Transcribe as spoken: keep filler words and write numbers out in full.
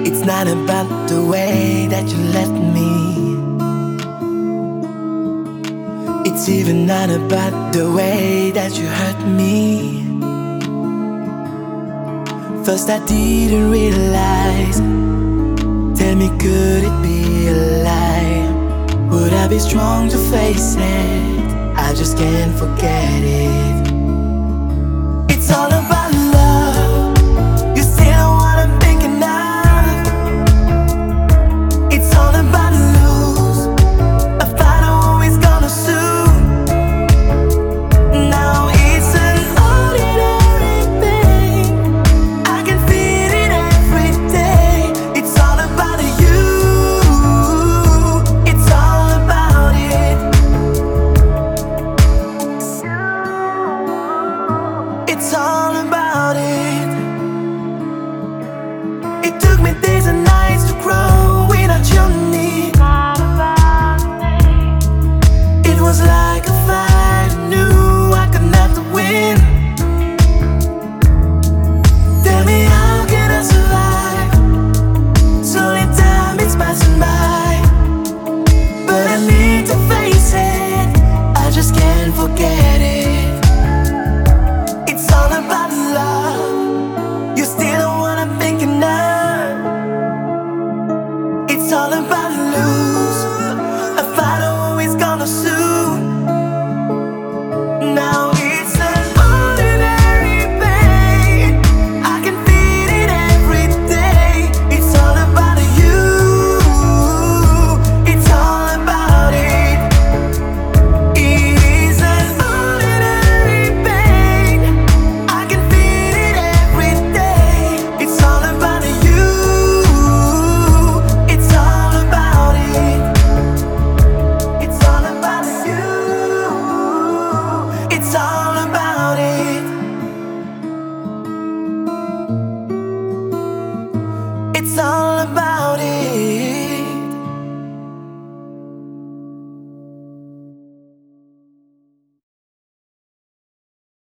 It's not about the way that you left me. It's even not about the way that you hurt me. First I didn't realize. Tell me, could it be a lie? Would I be strong to face it? I just can't forget it. It's all about love. You still what I'm thinking of. It's all about lose. A fight I'm always gonna sue. Now it's an ordinary thing. I can feel it every day. It's all about you. It's all about it. It's all about it. It took me days and nights to grow without your need. It was like a fight I knew I could never win. Tell me, how can I survive? Slowly time is passing by, but I need to face it. I just can't forget it. It's all about love. You still the one I'm thinking of. It's all about lose. A fight I'm always gonna sue. Now it's an ordinary pain. I can feel it every day. It's all about you. It's all about it. It is an ordinary pain. I can feel it every day. It's all about you. It's all about it. It's all about you. It's all about it. It's all about it.